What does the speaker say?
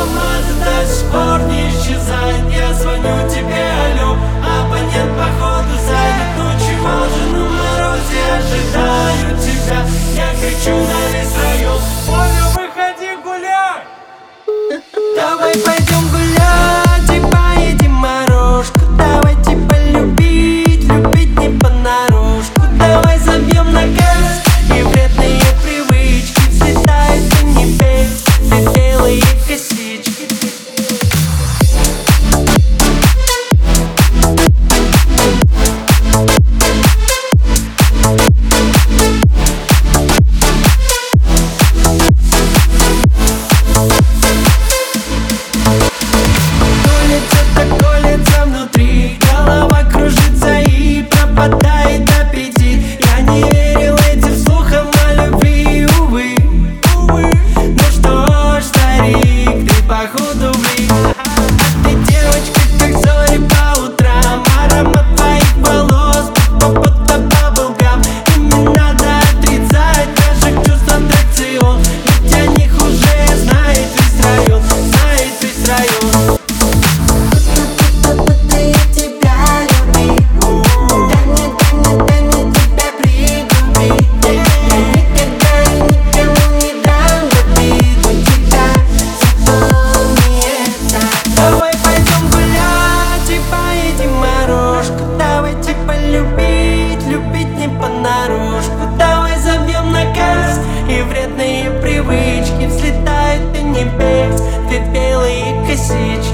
мазать до сих пор не исчезает. Я звоню тебе, алло, абонент походу занят. Ну чего же на морозе ожидаю тебя? Я кричу на весь район: Оля, выходи гулять! Давай пойдем гулять и поедим морожку. Давайте полюбить, любить не понарошку. Давай забьем на газ, и вредные привычки взлетают до небес, ты белые косички. Колется внутри, голова кружится и пропадает аппетит. Я не верил этим слухам о любви, увы. Ну что ж, старик, ты походу влип. А ты девочка, как зори по утрам. Аромат твоих волос, будто баблгам. И не надо отрицать наших чувств аттракцион. Ведь о них уже знает весь район, знает весь район. Давай пойдем гулять и поедим морожку. Давайте полюбить, любить не понарошку. Давай забьем на газ, и вредные привычки взлетают до небес, две белые косички.